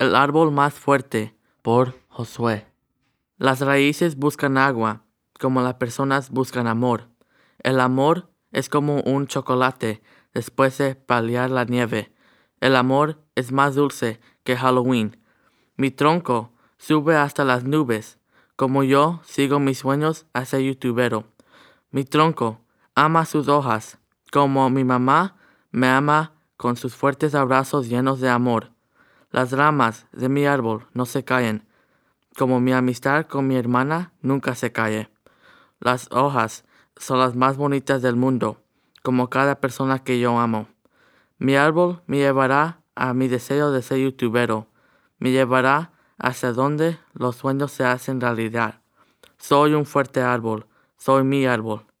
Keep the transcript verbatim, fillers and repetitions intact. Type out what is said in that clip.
El árbol más fuerte, por Josué. Las raíces buscan agua, como las personas buscan amor. El amor es como un chocolate después de paliar la nieve. El amor es más dulce que Halloween. Mi tronco sube hasta las nubes, como yo sigo mis sueños a ser youtubero. Mi tronco ama sus hojas, como mi mamá me ama con sus fuertes abrazos llenos de amor. Las ramas de mi árbol no se caen, como mi amistad con mi hermana nunca se cae. Las hojas son las más bonitas del mundo, como cada persona que yo amo. Mi árbol me llevará a mi deseo de ser youtubero. Me llevará hacia donde los sueños se hacen realidad. Soy un fuerte árbol. Soy mi árbol.